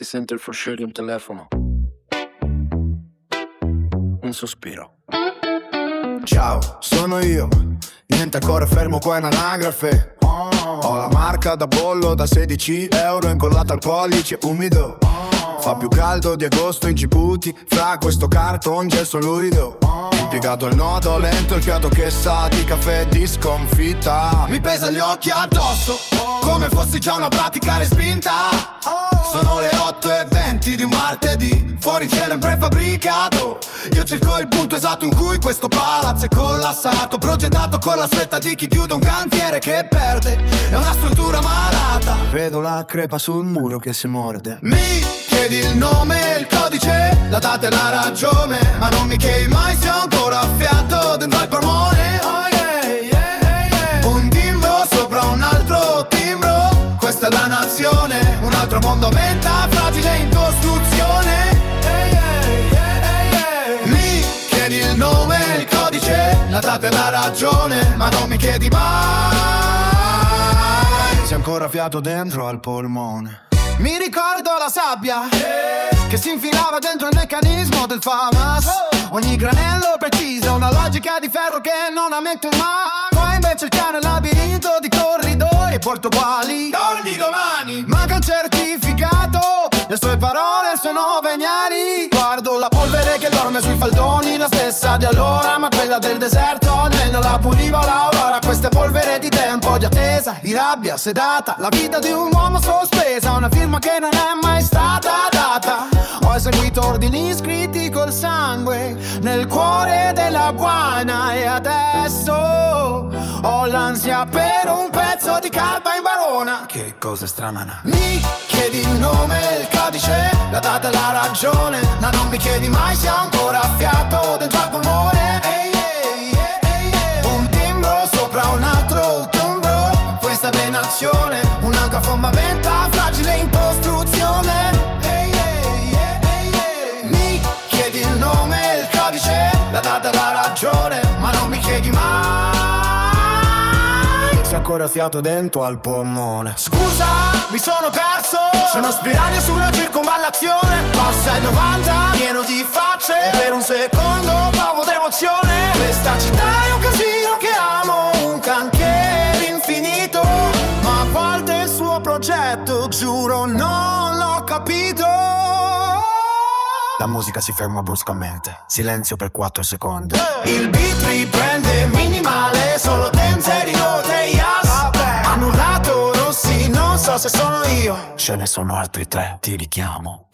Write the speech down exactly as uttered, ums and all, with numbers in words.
Si sente il fruscio di un telefono. Un sospiro. Ciao, sono io. Niente, ancora fermo qua in anagrafe. Ho la marca da bollo da sedici euro incollata al pollice umido. Fa più caldo di agosto in Djibouti. Fra questo carton gesso lurido. Impiegato il nodo lento, il fiato che sa di caffè di sconfitta. Mi pesa gli occhi addosso, come fossi già una pratica respinta. Sono le otto e venti di un martedì. Fuori cielo in prefabbricato. Io cerco il punto esatto in cui questo palazzo è collassato. Progettato con la fretta di chi chiude un cantiere che perde. È una struttura malata. Vedo la crepa sul muro che si morde. Mi chiedi il nome, il codice, la data e la ragione, ma non mi chiedi mai se ho ancora fiato dentro il polmone. Oh yeah, yeah, yeah. Un timbro sopra un altro timbro. Questa è la nazione. Un altro mondo menta, fragile in costruzione. Yeah, yeah, yeah, yeah. Mi chiedi il nome, il codice, la data e la ragione, ma non mi chiedi mai se ho ancora fiato dentro al polmone. Mi ricordo la sabbia che si infilava dentro il meccanismo del FAMAS. Ogni granello preciso, una logica di ferro che non ammette un ma. Poi invece il cane labirinto di corridoi portuali. Torni domani. Manca un certificato, le sue parole sono veniali. Guardo la polvere che dorme sui faldoni, la stessa di allora, ma quella del deserto almeno la puliva l'aurora. Queste polvere di tempo, di attesa, di rabbia sedata, la vita di un uomo sospesa, una firma che non è mai stata data. Ho eseguito ordini scritti col sangue nel cuore della guana e adesso ho l'ansia per un pezzo di calva in barona. Che cosa strana. Mi chiedi il nome, il codice, la data e la ragione, ma non mi chiedi mai se ho ancora fiato dentro al polmone. Ehi, ehi, ehi, ehi. Un timbro sopra un altro timbro. Questa è nazione, un'anca fondamenta fragile in costruzione. Ehi, ehi, ehi, ehi. Mi chiedi il nome, il codice, la data e la ragione, ma non mi chiedi mai se ho ancora fiato dentro al polmone. Scusa, mi sono perso. Sono spirale sulla circonvallazione. Passa il novanta, pieno di facce. Per un secondo provo d'emozione. Questa città è un casino che amo, un cantiere infinito. Ma a volte il suo progetto, giuro, non l'ho capito. La musica si ferma bruscamente. Silenzio per quattro secondi. Il beat riprende minimale. Solo Denzerino, tre Ias. Annullato Rossi, non so se sono io. Ce ne sono altri tre, ti richiamo.